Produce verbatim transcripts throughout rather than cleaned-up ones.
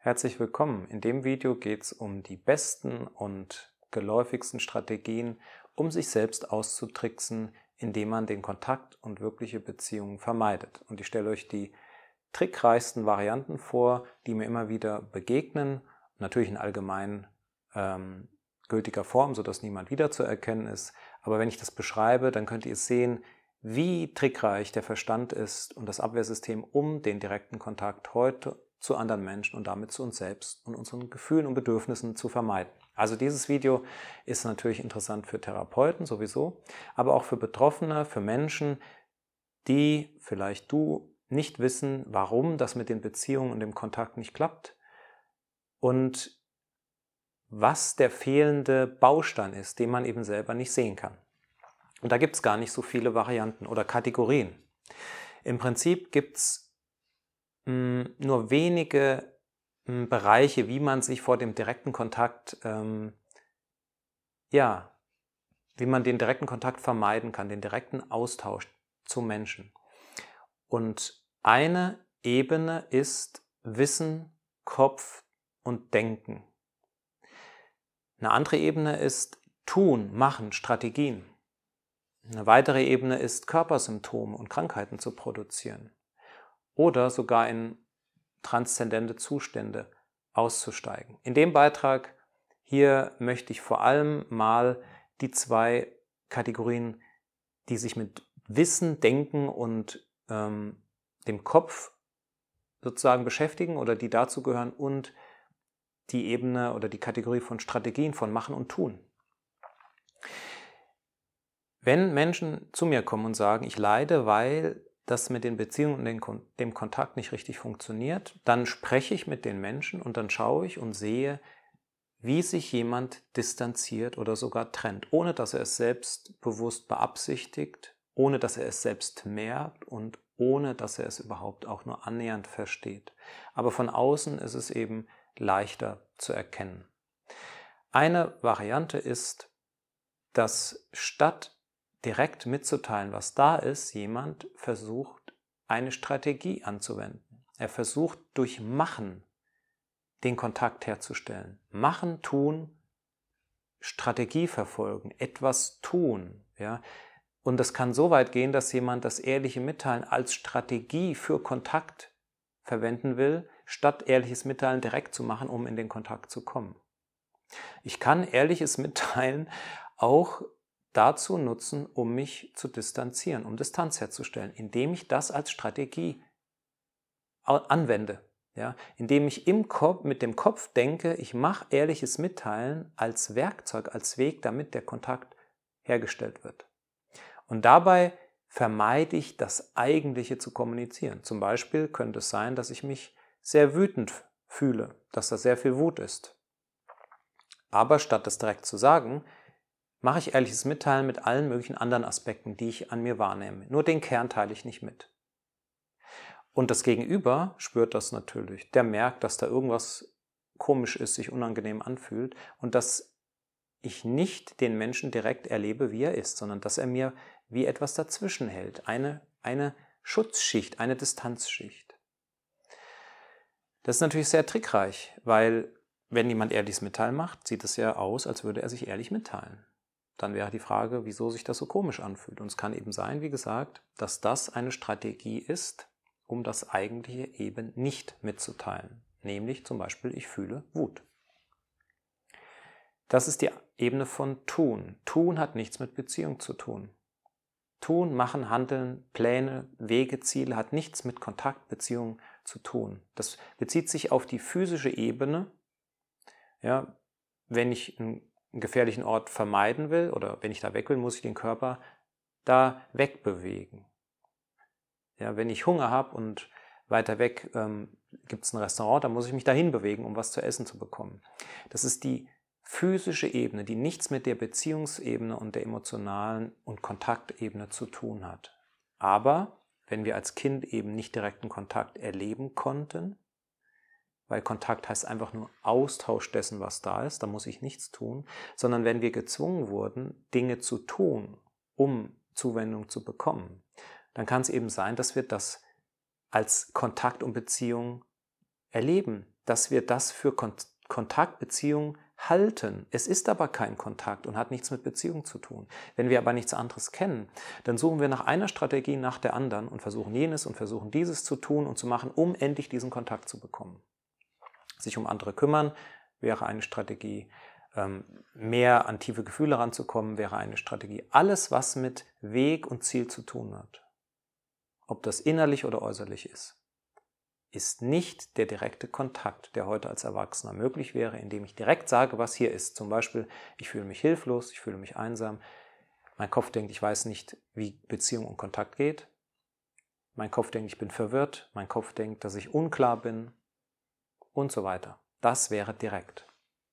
Herzlich willkommen. In dem Video geht es um die besten und geläufigsten Strategien, um sich selbst auszutricksen, indem man den Kontakt und wirkliche Beziehungen vermeidet. Und ich stelle euch die trickreichsten Varianten vor, die mir immer wieder begegnen, natürlich in allgemein ähm, gültiger Form, sodass niemand wiederzuerkennen ist. Aber wenn ich das beschreibe, dann könnt ihr sehen, wie trickreich der Verstand ist und das Abwehrsystem, um den direkten Kontakt heute zu anderen Menschen und damit zu uns selbst und unseren Gefühlen und Bedürfnissen zu vermeiden. Also dieses Video ist natürlich interessant für Therapeuten sowieso, aber auch für Betroffene, für Menschen, die vielleicht du nicht wissen, warum das mit den Beziehungen und dem Kontakt nicht klappt und was der fehlende Baustein ist, den man eben selber nicht sehen kann. Und da gibt es gar nicht so viele Varianten oder Kategorien. Im Prinzip gibt es nur wenige mh, Bereiche, wie man sich vor dem direkten Kontakt, ähm, ja, wie man den direkten Kontakt vermeiden kann, den direkten Austausch zu Menschen. Und eine Ebene ist Wissen, Kopf und Denken. Eine andere Ebene ist Tun, Machen, Strategien. Eine weitere Ebene ist Körpersymptome und Krankheiten zu produzieren. Oder sogar in transzendente Zustände auszusteigen. In dem Beitrag hier möchte ich vor allem mal die zwei Kategorien, die sich mit Wissen, Denken und ähm, dem Kopf sozusagen beschäftigen oder die dazu gehören und die Ebene oder die Kategorie von Strategien, von Machen und Tun. Wenn Menschen zu mir kommen und sagen, ich leide, weil das mit den Beziehungen und dem Kontakt nicht richtig funktioniert, dann spreche ich mit den Menschen und dann schaue ich und sehe, wie sich jemand distanziert oder sogar trennt, ohne dass er es selbst bewusst beabsichtigt, ohne dass er es selbst merkt und ohne dass er es überhaupt auch nur annähernd versteht. Aber von außen ist es eben leichter zu erkennen. Eine Variante ist, dass statt direkt mitzuteilen, was da ist, jemand versucht, eine Strategie anzuwenden. Er versucht, durch Machen den Kontakt herzustellen. Machen, tun, Strategie verfolgen, etwas tun. Ja? Und das kann so weit gehen, dass jemand das ehrliche Mitteilen als Strategie für Kontakt verwenden will, statt ehrliches Mitteilen direkt zu machen, um in den Kontakt zu kommen. Ich kann ehrliches Mitteilen auch dazu nutzen, um mich zu distanzieren, um Distanz herzustellen, indem ich das als Strategie anwende. Ja, indem ich im Kopf, mit dem Kopf denke, ich mache ehrliches Mitteilen als Werkzeug, als Weg, damit der Kontakt hergestellt wird. Und dabei vermeide ich, das Eigentliche zu kommunizieren. Zum Beispiel könnte es sein, dass ich mich sehr wütend fühle, dass da sehr viel Wut ist. Aber statt das direkt zu sagen, mache ich ehrliches Mitteilen mit allen möglichen anderen Aspekten, die ich an mir wahrnehme. Nur den Kern teile ich nicht mit. Und das Gegenüber spürt das natürlich. Der merkt, dass da irgendwas komisch ist, sich unangenehm anfühlt und dass ich nicht den Menschen direkt erlebe, wie er ist, sondern dass er mir wie etwas dazwischen hält. Eine, eine Schutzschicht, eine Distanzschicht. Das ist natürlich sehr trickreich, weil wenn jemand ehrliches Mitteilen macht, sieht es ja aus, als würde er sich ehrlich mitteilen. Dann wäre die Frage, wieso sich das so komisch anfühlt. Und es kann eben sein, wie gesagt, dass das eine Strategie ist, um das Eigentliche eben nicht mitzuteilen. Nämlich zum Beispiel, ich fühle Wut. Das ist die Ebene von Tun. Tun hat nichts mit Beziehung zu tun. Tun, Machen, Handeln, Pläne, Wege, Ziele hat nichts mit Kontakt, Beziehung zu tun. Das bezieht sich auf die physische Ebene. Ja, wenn ich einen gefährlichen Ort vermeiden will oder wenn ich da weg will, muss ich den Körper da wegbewegen. Ja, wenn ich Hunger habe und weiter weg ähm, gibt es ein Restaurant, dann muss ich mich dahin bewegen, um was zu essen zu bekommen. Das ist die physische Ebene, die nichts mit der Beziehungsebene und der emotionalen und Kontaktebene zu tun hat. Aber wenn wir als Kind eben nicht direkten Kontakt erleben konnten, weil Kontakt heißt einfach nur Austausch dessen, was da ist, da muss ich nichts tun, sondern wenn wir gezwungen wurden, Dinge zu tun, um Zuwendung zu bekommen, dann kann es eben sein, dass wir das als Kontakt und Beziehung erleben, dass wir das für Kon- Kontakt, Beziehung halten. Es ist aber kein Kontakt und hat nichts mit Beziehung zu tun. Wenn wir aber nichts anderes kennen, dann suchen wir nach einer Strategie nach der anderen und versuchen jenes und versuchen dieses zu tun und zu machen, um endlich diesen Kontakt zu bekommen. Sich um andere kümmern wäre eine Strategie. Mehr an tiefe Gefühle ranzukommen wäre eine Strategie. Alles, was mit Weg und Ziel zu tun hat, ob das innerlich oder äußerlich ist, ist nicht der direkte Kontakt, der heute als Erwachsener möglich wäre, indem ich direkt sage, was hier ist. Zum Beispiel, ich fühle mich hilflos, ich fühle mich einsam. Mein Kopf denkt, ich weiß nicht, wie Beziehung und Kontakt geht. Mein Kopf denkt, ich bin verwirrt. Mein Kopf denkt, dass ich unklar bin und so weiter. Das wäre direkt.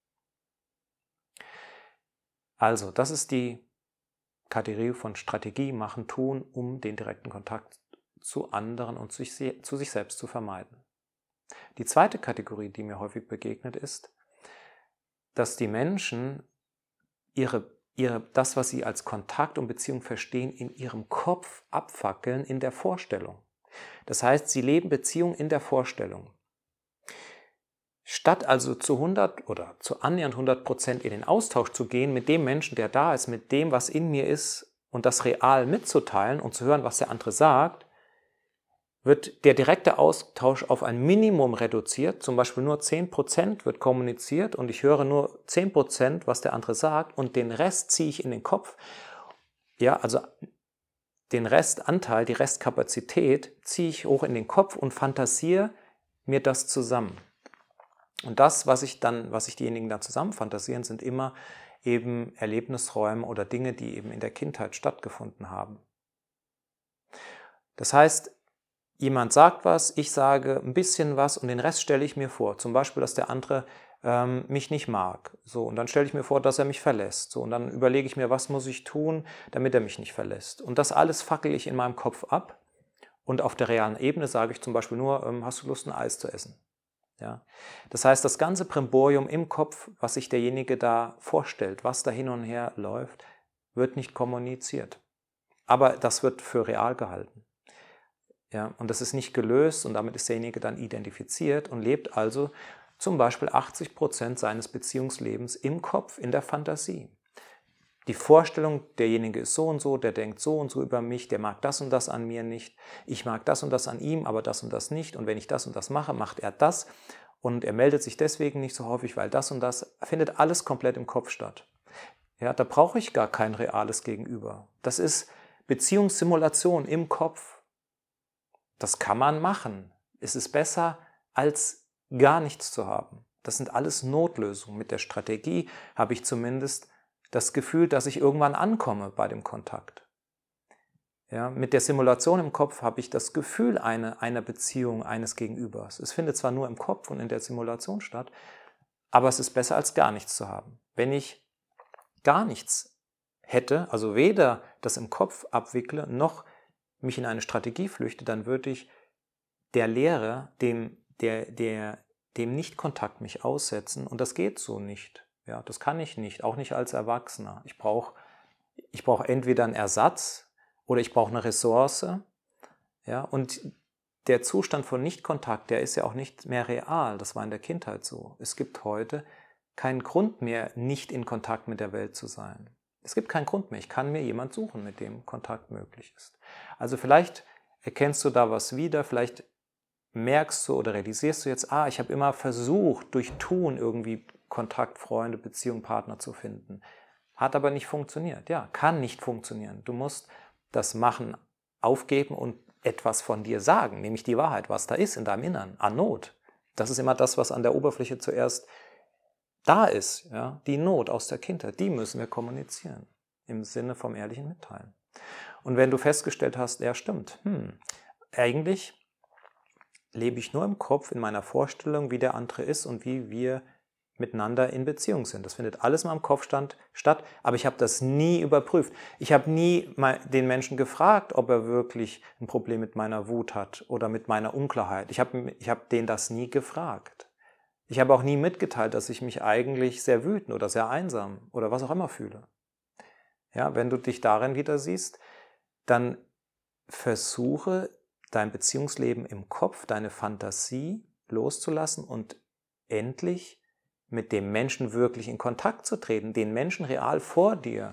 Also, das ist die Kategorie von Strategie, machen, tun, um den direkten Kontakt zu anderen und zu sich, zu sich selbst zu vermeiden. Die zweite Kategorie, die mir häufig begegnet, ist, dass die Menschen ihre, ihre, das, was sie als Kontakt und Beziehung verstehen, in ihrem Kopf abfackeln in der Vorstellung. Das heißt, sie leben Beziehung in der Vorstellung. Statt also zu hundert oder zu annähernd hundert Prozent in den Austausch zu gehen mit dem Menschen, der da ist, mit dem, was in mir ist und das real mitzuteilen und zu hören, was der andere sagt, wird der direkte Austausch auf ein Minimum reduziert, zum Beispiel nur zehn Prozent wird kommuniziert und ich höre nur zehn Prozent, was der andere sagt und den Rest ziehe ich in den Kopf. Ja, also den Restanteil, die Restkapazität ziehe ich hoch in den Kopf und fantasiere mir das zusammen. Und das, was ich dann, was sich diejenigen dann zusammen fantasieren, sind immer eben Erlebnisräume oder Dinge, die eben in der Kindheit stattgefunden haben. Das heißt, jemand sagt was, ich sage ein bisschen was und den Rest stelle ich mir vor. Zum Beispiel, dass der andere ähm, mich nicht mag. So, und dann stelle ich mir vor, dass er mich verlässt. So, und dann überlege ich mir, was muss ich tun, damit er mich nicht verlässt. Und das alles fackel ich in meinem Kopf ab. Und auf der realen Ebene sage ich zum Beispiel nur, ähm, hast du Lust, ein Eis zu essen? Ja. Das heißt, das ganze Brimborium im Kopf, was sich derjenige da vorstellt, was da hin und her läuft, wird nicht kommuniziert. Aber das wird für real gehalten. Ja, und das ist nicht gelöst und damit ist derjenige dann identifiziert und lebt also zum Beispiel achtzig Prozent seines Beziehungslebens im Kopf, in der Fantasie. Die Vorstellung, derjenige ist so und so, der denkt so und so über mich, der mag das und das an mir nicht, ich mag das und das an ihm, aber das und das nicht und wenn ich das und das mache, macht er das und er meldet sich deswegen nicht so häufig, weil das und das findet alles komplett im Kopf statt. Ja, da brauche ich gar kein reales Gegenüber. Das ist Beziehungssimulation im Kopf. Das kann man machen. Es ist besser, als gar nichts zu haben. Das sind alles Notlösungen. Mit der Strategie habe ich zumindest das Gefühl, dass ich irgendwann ankomme bei dem Kontakt. Ja, mit der Simulation im Kopf habe ich das Gefühl einer, einer Beziehung, eines Gegenübers. Es findet zwar nur im Kopf und in der Simulation statt, aber es ist besser, als gar nichts zu haben. Wenn ich gar nichts hätte, also weder das im Kopf abwickle, noch mich in eine Strategie flüchte, dann würde ich der Lehre, dem, der, der, dem Nicht-Kontakt mich aussetzen und das geht so nicht. Ja, das kann ich nicht, auch nicht als Erwachsener. Ich brauche ich brauch entweder einen Ersatz oder ich brauche eine Ressource. Ja, und der Zustand von Nicht-Kontakt, der ist ja auch nicht mehr real. Das war in der Kindheit so. Es gibt heute keinen Grund mehr, nicht in Kontakt mit der Welt zu sein. Es gibt keinen Grund mehr. Ich kann mir jemand suchen, mit dem Kontakt möglich ist. Also vielleicht erkennst du da was wieder, vielleicht merkst du oder realisierst du jetzt, ah, ich habe immer versucht, durch Tun irgendwie Kontakt, Freunde, Beziehung, Partner zu finden. Hat aber nicht funktioniert. Ja, kann nicht funktionieren. Du musst das Machen aufgeben und etwas von dir sagen, nämlich die Wahrheit, was da ist in deinem Innern, an Not. Das ist immer das, was an der Oberfläche zuerst da ist. Ja? Die Not aus der Kindheit, die müssen wir kommunizieren, im Sinne vom ehrlichen Mitteilen. Und wenn du festgestellt hast, ja stimmt, hm, eigentlich lebe ich nur im Kopf, in meiner Vorstellung, wie der andere ist und wie wir miteinander in Beziehung sind. Das findet alles mal im Kopf stand, statt, aber ich habe das nie überprüft. Ich habe nie mal den Menschen gefragt, ob er wirklich ein Problem mit meiner Wut hat oder mit meiner Unklarheit. Ich habe ich hab den das nie gefragt. Ich habe auch nie mitgeteilt, dass ich mich eigentlich sehr wütend oder sehr einsam oder was auch immer fühle. Ja, wenn du dich darin wieder siehst, dann versuche dein Beziehungsleben im Kopf, deine Fantasie loszulassen und endlich mit dem Menschen wirklich in Kontakt zu treten, den Menschen real vor dir.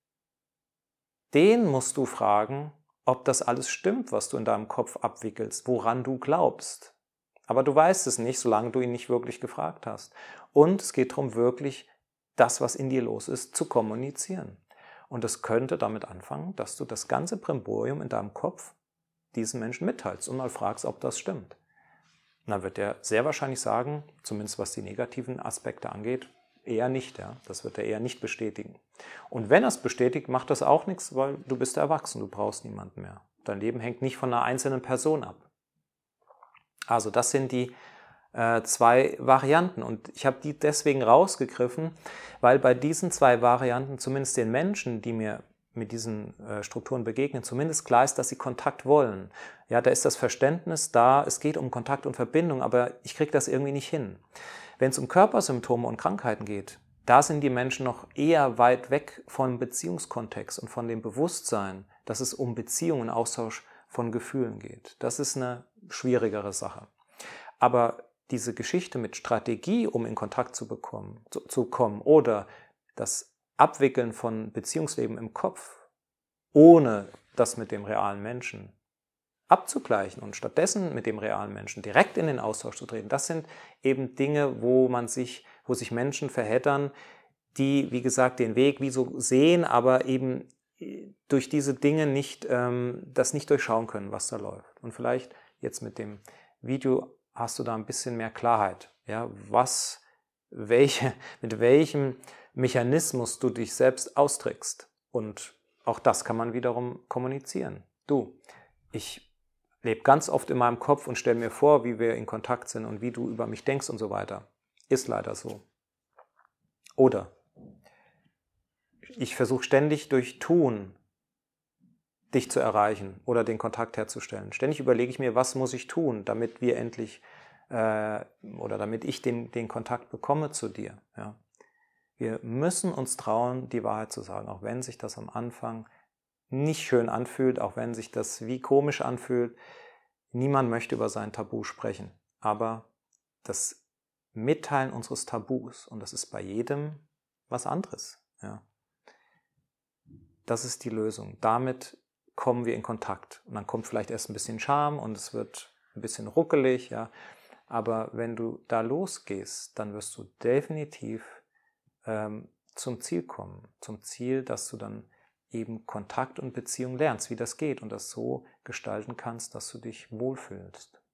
Den musst du fragen, ob das alles stimmt, was du in deinem Kopf abwickelst, woran du glaubst. Aber du weißt es nicht, solange du ihn nicht wirklich gefragt hast. Und es geht darum, wirklich das, was in dir los ist, zu kommunizieren. Und es könnte damit anfangen, dass du das ganze Brimborium in deinem Kopf diesen Menschen mitteilst und mal fragst, ob das stimmt. Und dann wird er sehr wahrscheinlich sagen, zumindest was die negativen Aspekte angeht, eher nicht. Ja? Das wird er eher nicht bestätigen. Und wenn er es bestätigt, macht das auch nichts, weil du bist erwachsen, du brauchst niemanden mehr. Dein Leben hängt nicht von einer einzelnen Person ab. Also das sind die äh, zwei Varianten und ich habe die deswegen rausgegriffen, weil bei diesen zwei Varianten zumindest den Menschen, die mir mit diesen äh, Strukturen begegnen, zumindest klar ist, dass sie Kontakt wollen. Ja, da ist das Verständnis da, es geht um Kontakt und Verbindung, aber ich kriege das irgendwie nicht hin. Wenn es um Körpersymptome und Krankheiten geht, da sind die Menschen noch eher weit weg vom Beziehungskontext und von dem Bewusstsein, dass es um Beziehungen, Austausch von Gefühlen geht. Das ist eine schwierigere Sache. Aber diese Geschichte mit Strategie, um in Kontakt zu bekommen, zu, zu kommen, oder das Abwickeln von Beziehungsleben im Kopf, ohne das mit dem realen Menschen abzugleichen und stattdessen mit dem realen Menschen direkt in den Austausch zu treten, das sind eben Dinge, wo man sich, wo sich Menschen verheddern, die, wie gesagt, den Weg wie so sehen, aber eben durch diese Dinge nicht, ähm, das nicht durchschauen können, was da läuft. Und vielleicht jetzt mit dem Video hast du da ein bisschen mehr Klarheit, ja, was, welche, mit welchem Mechanismus du dich selbst austrickst. Und auch das kann man wiederum kommunizieren. Du, ich lebe ganz oft in meinem Kopf und stelle mir vor, wie wir in Kontakt sind und wie du über mich denkst und so weiter. Ist leider so. Oder ich versuche ständig durch Tun dich zu erreichen oder den Kontakt herzustellen. Ständig überlege ich mir, was muss ich tun, damit wir endlich äh, oder damit ich den, den Kontakt bekomme zu dir. Ja. Wir müssen uns trauen, die Wahrheit zu sagen, auch wenn sich das am Anfang nicht schön anfühlt, auch wenn sich das wie komisch anfühlt. Niemand möchte über sein Tabu sprechen, aber das Mitteilen unseres Tabus, und das ist bei jedem was anderes. Ja. Das ist die Lösung. Damit kommen wir in Kontakt. Und dann kommt vielleicht erst ein bisschen Scham und es wird ein bisschen ruckelig. Ja. Aber wenn du da losgehst, dann wirst du definitiv ähm, zum Ziel kommen. Zum Ziel, dass du dann eben Kontakt und Beziehung lernst, wie das geht und das so gestalten kannst, dass du dich wohlfühlst.